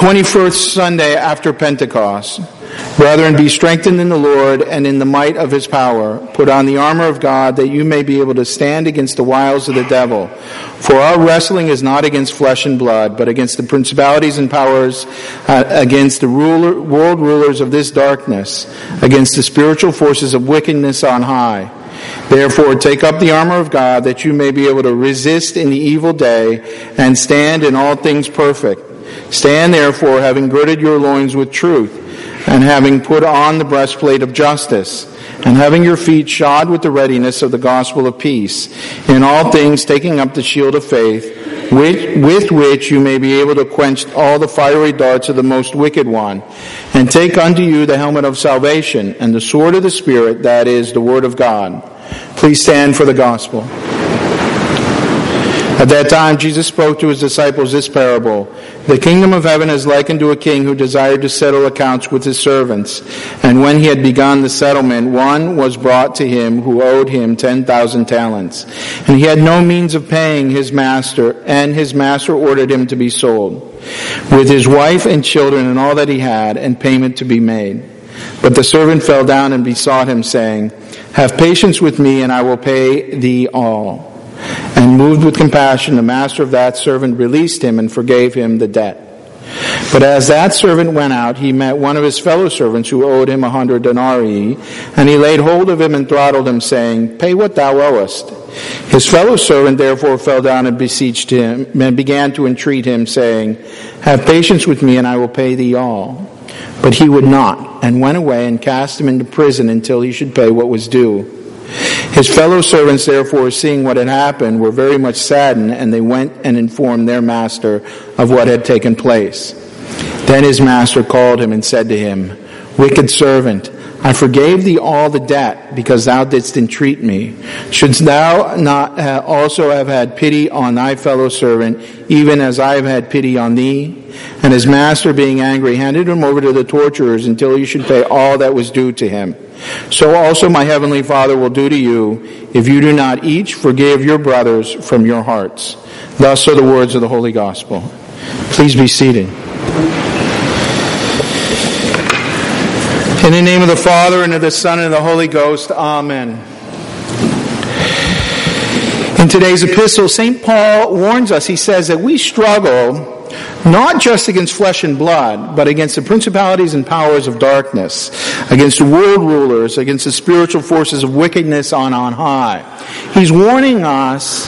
21st Sunday after Pentecost. Brethren, be strengthened in the Lord and in the might of his power. Put on the armor of God that you may be able to stand against the wiles of the devil. For our wrestling is not against flesh and blood, but against the principalities and powers, against the world rulers of this darkness, against the spiritual forces of wickedness on high. Therefore, take up the armor of God that you may be able to resist in the evil day and stand in all things perfect. Stand therefore, having girded your loins with truth, and having put on the breastplate of justice, and having your feet shod with the readiness of the gospel of peace, in all things taking up the shield of faith, with which you may be able to quench all the fiery darts of the most wicked one, and take unto you the helmet of salvation, and the sword of the Spirit, that is, the word of God. Please stand for the gospel. At that time Jesus spoke to his disciples this parable. The kingdom of heaven is likened to a king who desired to settle accounts with his servants. And when he had begun the settlement, one was brought to him who owed him 10,000 talents. And he had no means of paying his master, and his master ordered him to be sold, with his wife and children and all that he had, and payment to be made. But the servant fell down and besought him, saying, Have patience with me, and I will pay thee all. And moved with compassion, the master of that servant released him and forgave him the debt. But as that servant went out, he met one of his fellow servants who owed him 100 denarii, and he laid hold of him and throttled him, saying, Pay what thou owest. His fellow servant therefore fell down and beseeched him, and began to entreat him, saying, Have patience with me, and I will pay thee all. But he would not, and went away and cast him into prison until he should pay what was due. His fellow servants, therefore, seeing what had happened, were very much saddened, and they went and informed their master of what had taken place. Then his master called him and said to him, Wicked servant, I forgave thee all the debt, because thou didst entreat me. Shouldst thou not also have had pity on thy fellow servant, even as I have had pity on thee? And his master, being angry, handed him over to the torturers until he should pay all that was due to him. So also my heavenly Father will do to you, if you do not each forgive your brothers from your hearts. Thus are the words of the Holy Gospel. Please be seated. In the name of the Father, and of the Son, and of the Holy Ghost, Amen. In today's epistle, St. Paul warns us, he says that we struggle not just against flesh and blood, but against the principalities and powers of darkness, against the world rulers, against the spiritual forces of wickedness on high. He's warning us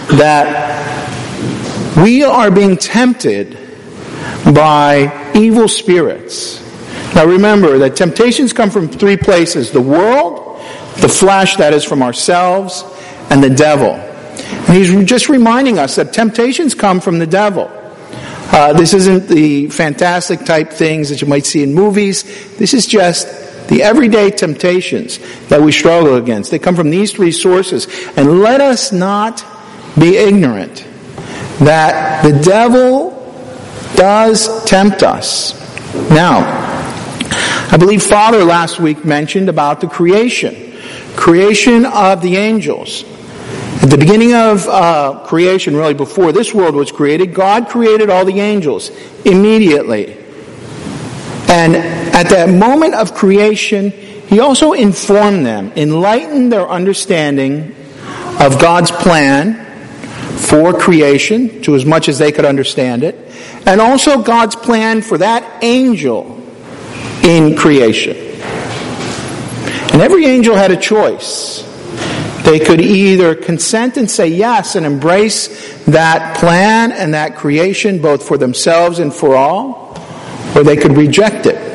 that we are being tempted by evil spirits. Now remember that temptations come from three places: the world, the flesh, that is from ourselves, and the devil. And he's just reminding us that temptations come from the devil. This isn't the fantastic type things that you might see in movies. This is just the everyday temptations that we struggle against. They come from these three sources. And let us not be ignorant that the devil does tempt us. Now, I believe Father last week mentioned about the creation of the angels. At the beginning of creation, really before this world was created, God created all the angels immediately. And at that moment of creation, He also informed them, enlightened their understanding of God's plan for creation, to as much as they could understand it, and also God's plan for that angel in creation. And every angel had a choice. They could either consent and say yes and embrace that plan and that creation both for themselves and for all, or they could reject it.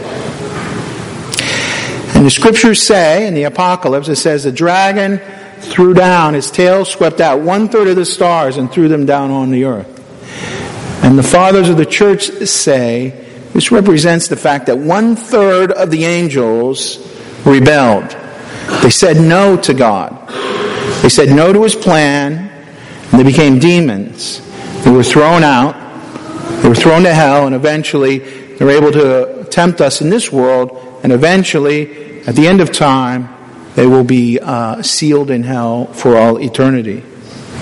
And the scriptures say, in the Apocalypse, it says the dragon threw down, his tail swept out 1/3 of the stars and threw them down on the earth. And the fathers of the church say this represents the fact that 1/3 of the angels rebelled. They said no to God. They said no to His plan, and they became demons. They were thrown out. They were thrown to hell, and eventually they were able to tempt us in this world, and eventually, at the end of time, they will be sealed in hell for all eternity.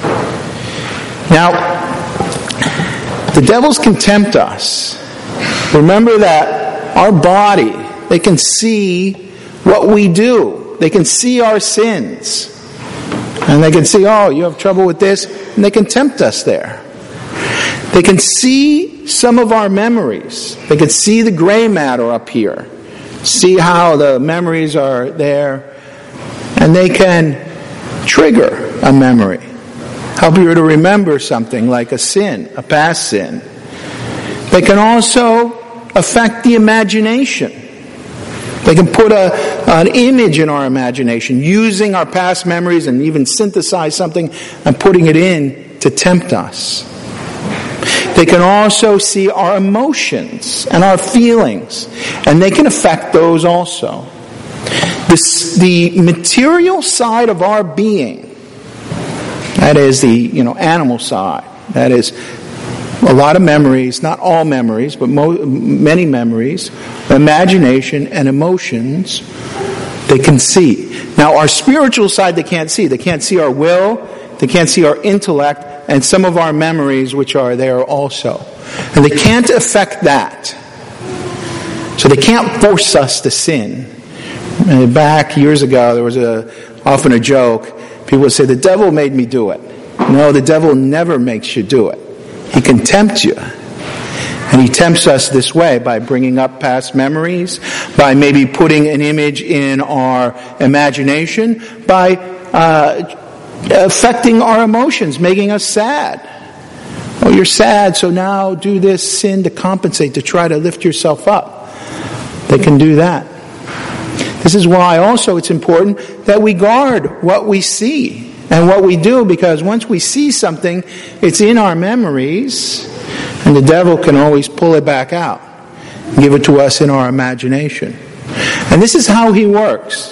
Now, the devils can tempt us Remember that our body, they can see what we do. They can see our sins. And they can see, oh, you have trouble with this, and they can tempt us there. They can see some of our memories. They can see the gray matter up here. See how the memories are there. And they can trigger a memory. Help you to remember something like a sin, a past sin. They can also affect the imagination. They can put an image in our imagination, using our past memories and even synthesize something and putting it in to tempt us. They can also see our emotions and our feelings, and they can affect those also. The material side of our being, that is the animal side, that is a lot of memories, not all memories, but many memories, imagination and emotions, they can see. Now our spiritual side they can't see. They can't see our will, they can't see our intellect, and some of our memories which are there also. And they can't affect that. So they can't force us to sin. And back years ago, there was often a joke. People would say, the devil made me do it. No, the devil never makes you do it. He can tempt you. And he tempts us this way by bringing up past memories, by maybe putting an image in our imagination, by affecting our emotions, making us sad. Oh, you're sad, so now do this sin to compensate, to try to lift yourself up. They can do that. This is why also it's important that we guard what we see and what we do, because once we see something, it's in our memories, and the devil can always pull it back out and give it to us in our imagination. And this is how he works.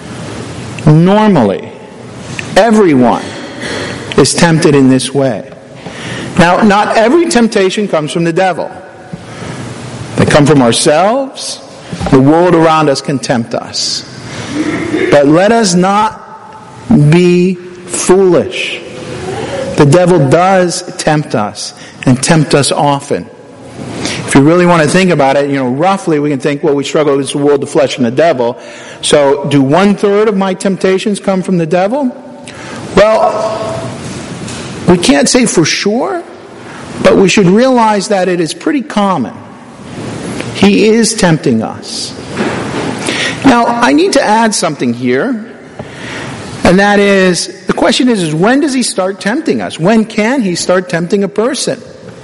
Normally, everyone is tempted in this way. Now, not every temptation comes from the devil. They come from ourselves. The world around us can tempt us. But let us not be foolish. The devil does tempt us, and tempt us often. If you really want to think about it, roughly we can think, well, we struggle against the world, the flesh, and the devil. So, do 1/3 of my temptations come from the devil? Well, we can't say for sure, but we should realize that it is pretty common. He is tempting us. Now, I need to add something here. And that is, the question is when does he start tempting us? When can he start tempting a person?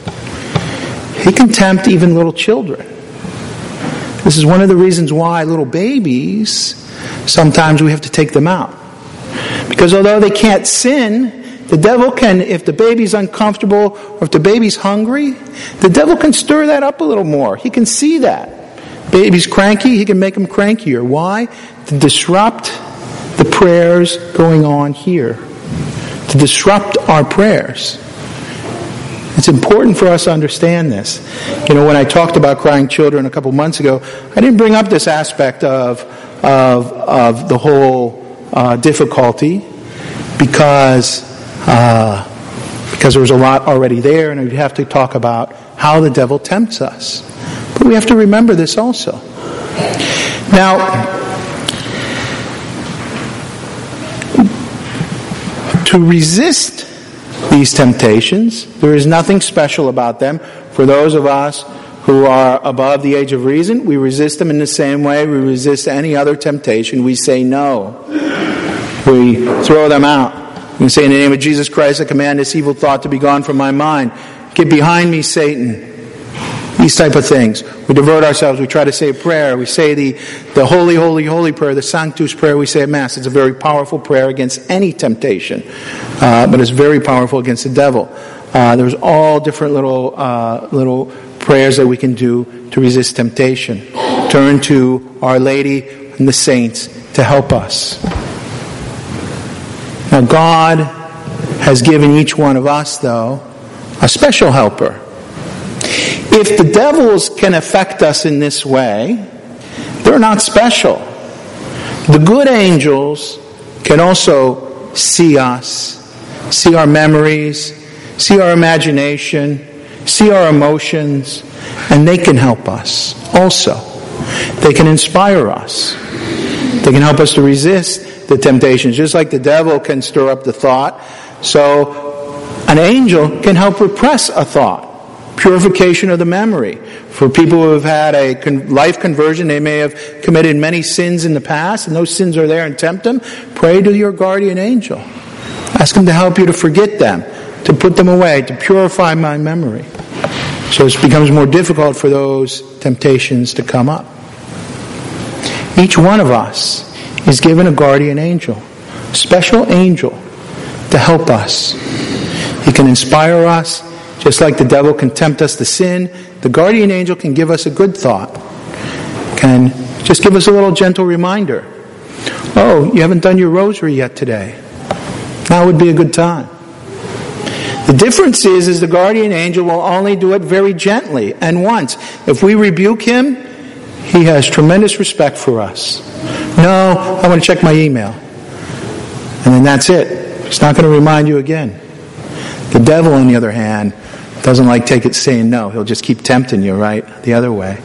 He can tempt even little children. This is one of the reasons why little babies, sometimes we have to take them out. Because although they can't sin, the devil can, if the baby's uncomfortable or if the baby's hungry, the devil can stir that up a little more. He can see that. Baby's cranky, he can make him crankier. Why? To disrupt the prayers going on here. To disrupt our prayers. It's important for us to understand this. When I talked about crying children a couple months ago, I didn't bring up this aspect of the whole difficulty because there was a lot already there, and we'd have to talk about how the devil tempts us. But we have to remember this also. Now, to resist these temptations, there is nothing special about them. For those of us who are above the age of reason, we resist them in the same way we resist any other temptation. We say no. We throw them out. We say, in the name of Jesus Christ, I command this evil thought to be gone from my mind. Get behind me, Satan. These type of things. We divert ourselves. We try to say a prayer. We say the holy, holy, holy prayer, the Sanctus prayer we say at Mass. It's a very powerful prayer against any temptation. But it's very powerful against the devil. There's all different little prayers that we can do to resist temptation. Turn to Our Lady and the saints to help us. Now God has given each one of us, though, a special helper. If the devils can affect us in this way, they're not special. The good angels can also see us, see our memories, see our imagination, see our emotions, And they can help us also. They can inspire us. They can help us to resist the temptations. Just like the devil can stir up the thought, so an angel can help repress a thought. Purification of the memory. For people who have had a life conversion, they may have committed many sins in the past, and those sins are there and tempt them. Pray to your guardian angel. Ask him to help you to forget them, to put them away, to purify my memory. So it becomes more difficult for those temptations to come up. Each one of us is given a guardian angel, special angel, to help us. He can inspire us, just like the devil can tempt us to sin. The guardian angel can give us a good thought, can just give us a little gentle reminder. Oh, you haven't done your rosary yet today. Now would be a good time. The difference is the guardian angel will only do it very gently and once. If we rebuke him, he has tremendous respect for us. No, I want to check my email. And then that's it. He's not going to remind you again. The devil, on the other hand, doesn't like saying no. He'll just keep tempting you, right? The other way.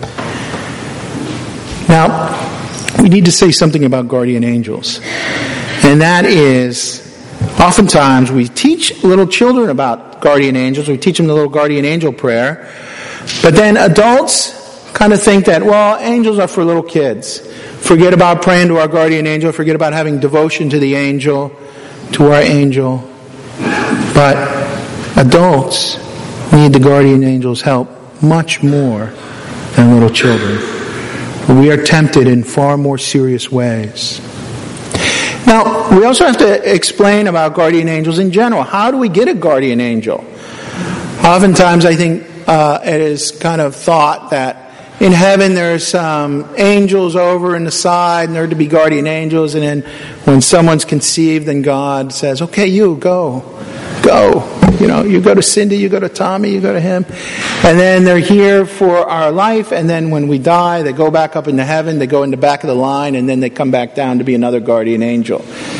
Now, we need to say something about guardian angels. And that is, oftentimes we teach little children about guardian angels. We teach them the little guardian angel prayer. But then adults kind of think that, well, angels are for little kids. Forget about praying to our guardian angel. Forget about having devotion to the angel, to our angel. But adults need the guardian angel's help much more than little children. We are tempted in far more serious ways. Now, we also have to explain about guardian angels in general. How do we get a guardian angel? Oftentimes, I think it is kind of thought that in heaven there's angels over in the side, and they're to be guardian angels, and then when someone's conceived, then God says, okay, you go. You know, you go to Cindy, you go to Tommy, you go to him. And then they're here for our life, and then when we die, they go back up into heaven, they go in the back of the line, and then they come back down to be another guardian angel.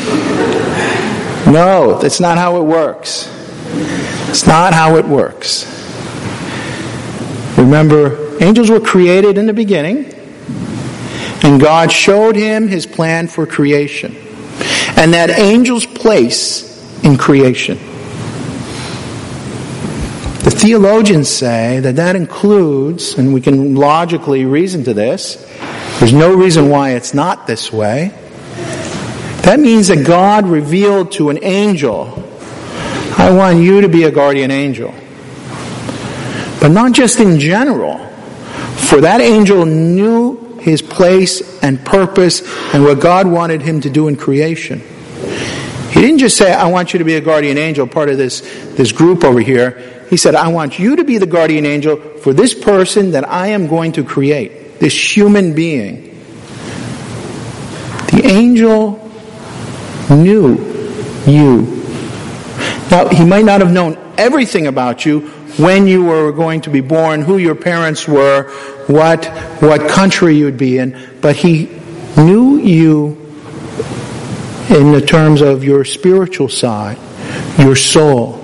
No, that's not how it works. It's not how it works. Remember, angels were created in the beginning, and God showed him his plan for creation, and that angel's place in creation. The theologians say that includes, and we can logically reason to this, there's no reason why it's not this way. That means that God revealed to an angel, I want you to be a guardian angel. But not just in general, for that angel knew his place and purpose and what God wanted him to do in creation. He didn't just say, I want you to be a guardian angel, part of this group over here. He said, I want you to be the guardian angel for this person that I am going to create, this human being. The angel knew you. Now, he might not have known everything about you, when you were going to be born, who your parents were, what country you'd be in, but he knew you in the terms of your spiritual side, your soul.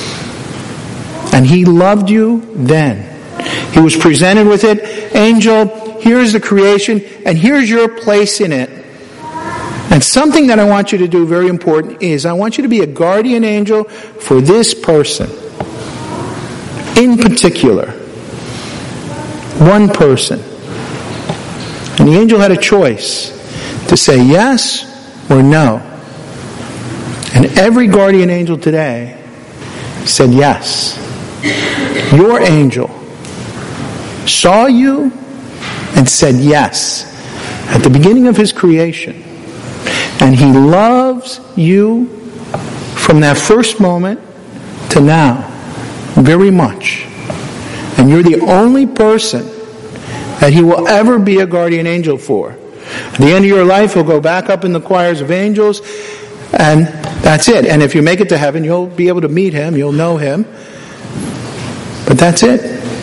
And he loved you then. He was presented with it. Angel, here's the creation, and here's your place in it. And something that I want you to do, very important, is I want you to be a guardian angel for this person. In particular, one person. And the angel had a choice to say yes or no. And every guardian angel today said yes. Your angel saw you and said yes at the beginning of his creation. And he loves you from that first moment to now very much. And you're the only person that he will ever be a guardian angel for. At the end of your life, he'll go back up in the choirs of angels, and that's it. And if you make it to heaven, you'll be able to meet him, you'll know him. But that's it.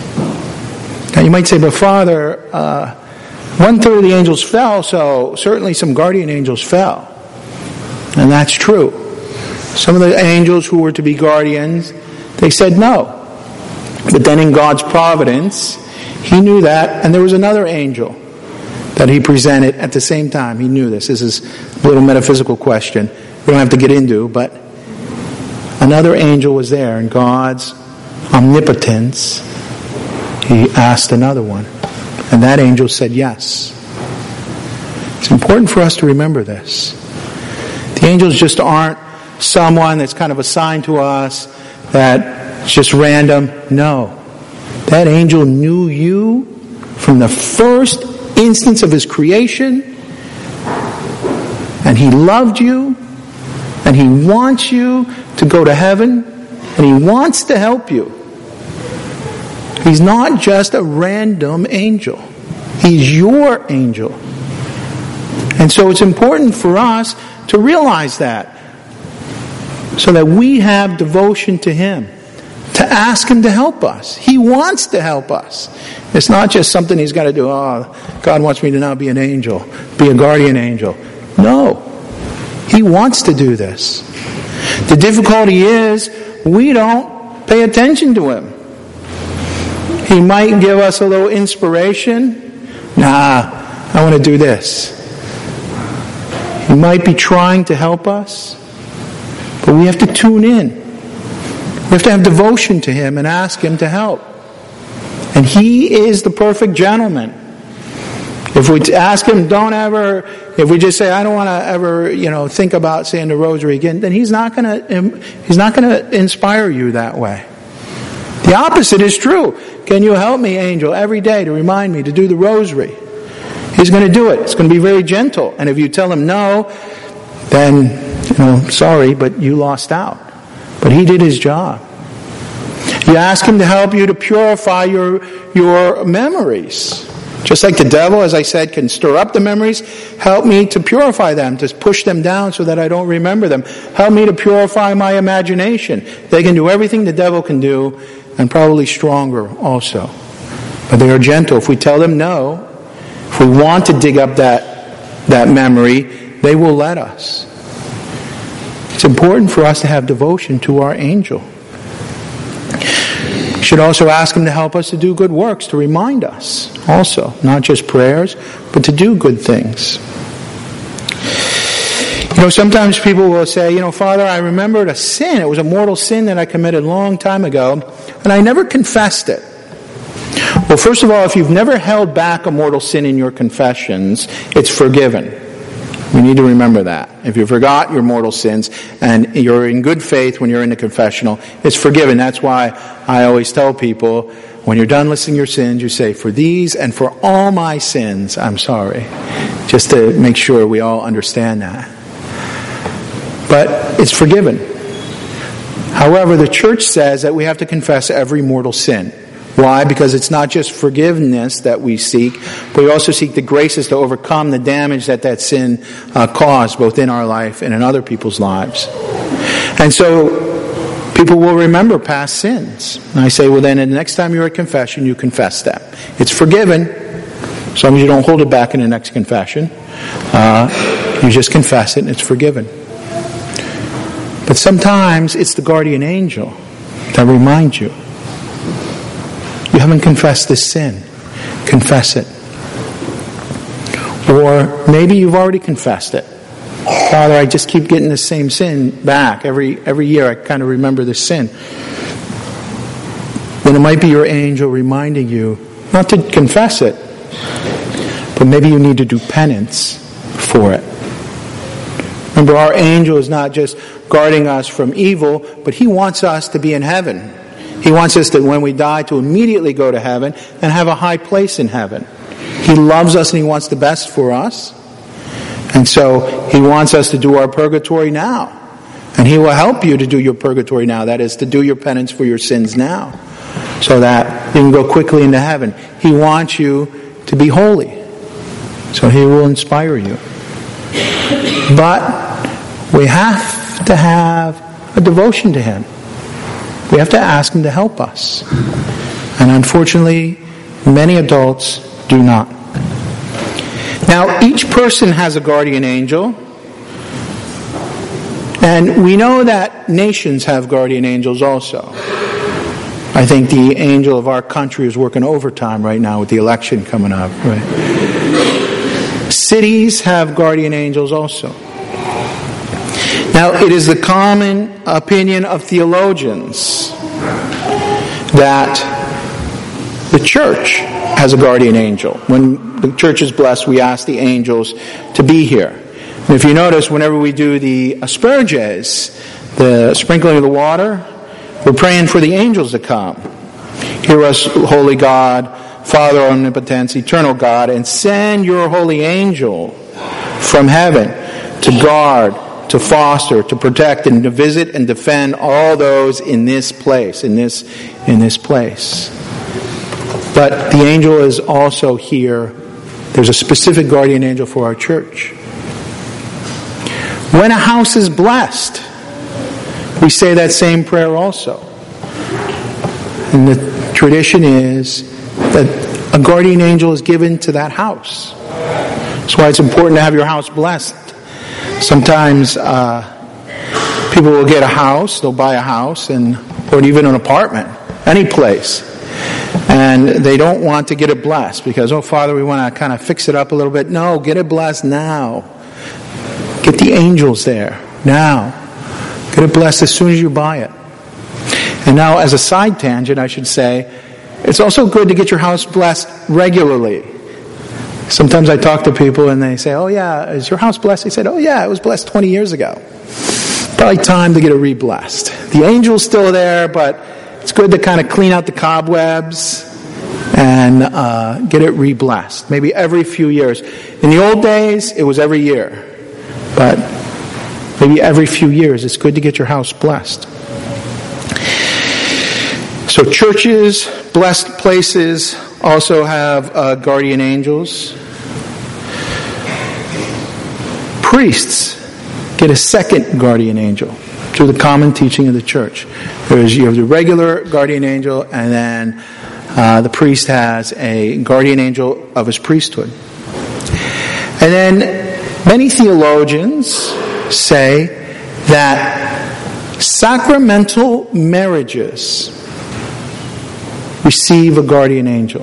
Now you might say, but Father, 1/3 of the angels fell, so certainly some guardian angels fell. And that's true. Some of the angels who were to be guardians, they said no. But then in God's providence, He knew that, and there was another angel that he presented at the same time. He knew this. This is a little metaphysical question we don't have to get into, but another angel was there, and God's omnipotence, he asked another one. And that angel said yes. It's important for us to remember this. The angels just aren't someone that's kind of assigned to us, that's just random. No. That angel knew you from the first instance of his creation, and he loved you, and he wants you to go to heaven, and he wants to help you. He's not just a random angel. He's your angel. And so it's important for us to realize that, so that we have devotion to him, to ask him to help us. He wants to help us. It's not just something he's got to do. Oh, God wants me to now be an angel, be a guardian angel. No. He wants to do this. The difficulty is we don't pay attention to him. He might give us a little inspiration. Nah, I want to do this. He might be trying to help us, but we have to tune in. We have to have devotion to him and ask him to help. And he is the perfect gentleman. If we ask him, if we just say, I don't want to ever, think about saying the rosary again, then he's not going to inspire you that way. The opposite is true. Can you help me, angel, every day to remind me to do the rosary? He's going to do it. It's going to be very gentle. And if you tell him no, then, sorry, but you lost out. But he did his job. You ask him to help you to purify your memories. Just like the devil, as I said, can stir up the memories, help me to purify them, to push them down so that I don't remember them. Help me to purify my imagination. They can do everything the devil can do, and probably stronger also. But they are gentle. If we tell them no, if we want to dig up that memory, they will let us. It's important for us to have devotion to our angel. We should also ask him to help us to do good works, to remind us also, not just prayers, but to do good things. Sometimes people will say, Father, I remembered a sin. It was a mortal sin that I committed a long time ago, and I never confessed it. Well, first of all, if you've never held back a mortal sin in your confessions, it's forgiven. We need to remember that. If you forgot your mortal sins and you're in good faith when you're in the confessional, it's forgiven. That's why I always tell people, when you're done listing your sins, you say, for these and for all my sins, I'm sorry. Just to make sure we all understand that. But it's forgiven. However, the church says that we have to confess every mortal sin. Why? Because it's not just forgiveness that we seek, but we also seek the graces to overcome the damage that sin caused, both in our life and in other people's lives. And so people will remember past sins. And I say, well then, the next time you're at confession, you confess them. It's forgiven, as long as you don't hold it back in the next confession. You just confess it and it's forgiven. But sometimes it's the guardian angel that reminds you. You haven't confessed this sin. Confess it. Or maybe you've already confessed it. Father, I just keep getting the same sin back. Every year I kind of remember this sin. Then it might be your angel reminding you not to confess it, but maybe you need to do penance for it. Remember, our angel is not just guarding us from evil, but he wants us to be in heaven. He wants us that when we die to immediately go to heaven and have a high place in heaven. He loves us and he wants the best for us. And so he wants us to do our purgatory now. And he will help you to do your purgatory now. That is, to do your penance for your sins now. So that you can go quickly into heaven. He wants you to be holy. So he will inspire you. But we have to have a devotion to him. We have to ask him to help us. And unfortunately, many adults do not. Now, each person has a guardian angel. And we know that nations have guardian angels also. I think the angel of our country is working overtime right now with the election coming up. Right? Cities have guardian angels also. Now, it is the common opinion of theologians that the church has a guardian angel. When the church is blessed, we ask the angels to be here. And if you notice, whenever we do the asperges, the sprinkling of the water, we're praying for the angels to come. Hear us, holy God, Father, omnipotent, eternal God, and send your holy angel from heaven to guard, to foster, to protect, and to visit and defend all those in this place, in this place. But the angel is also here. There's a specific guardian angel for our church. When a house is blessed, we say that same prayer also. And the tradition is that a guardian angel is given to that house. That's why it's important to have your house blessed. Sometimes people will get a house, they'll buy a house, or even an apartment, any place. And they don't want to get it blessed because, oh, Father, we want to kind of fix it up a little bit. No, get it blessed now. Get the angels there now. Get it blessed as soon as you buy it. And now, as a side tangent, I should say, it's also good to get your house blessed regularly. Sometimes I talk to people and they say, oh yeah, is your house blessed? They said, oh yeah, it was blessed 20 years ago. Probably time to get it re-blessed. The angel's still there, but it's good to kind of clean out the cobwebs and get it re-blessed. Maybe every few years. In the old days, it was every year. But maybe every few years, it's good to get your house blessed. So churches, blessed places, also have guardian angels. Priests get a second guardian angel through the common teaching of the church. You have the regular guardian angel, and then the priest has a guardian angel of his priesthood. And then many theologians say that sacramental marriages receive a guardian angel.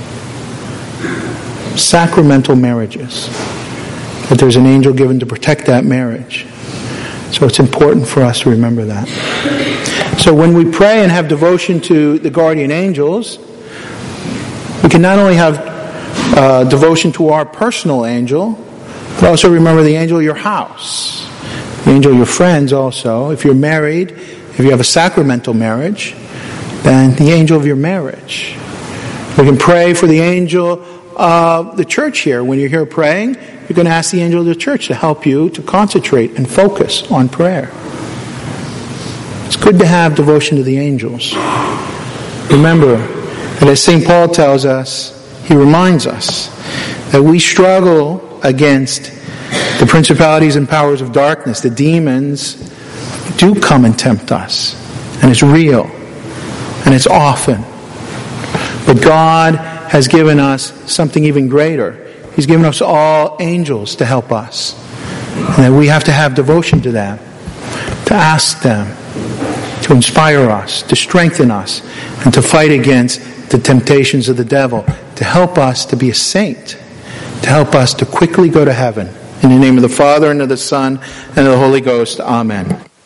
Sacramental marriages. That there's an angel given to protect that marriage. So it's important for us to remember that. So when we pray and have devotion to the guardian angels, we can not only have devotion to our personal angel, but also remember the angel of your house. The angel of your friends also. If you're married, if you have a sacramental marriage, then the angel of your marriage. We can pray for the angel of the church here. When you're here praying, you're going to ask the angel of the church to help you to concentrate and focus on prayer. It's good to have devotion to the angels. Remember that as St. Paul tells us, he reminds us that we struggle against the principalities and powers of darkness. The demons do come and tempt us. And it's real. And it's often. But God has given us something even greater. He's given us all angels to help us. And that we have to have devotion to them. To ask them. To inspire us. To strengthen us. And to fight against the temptations of the devil. To help us to be a saint. To help us to quickly go to heaven. In the name of the Father, and of the Son, and of the Holy Ghost. Amen.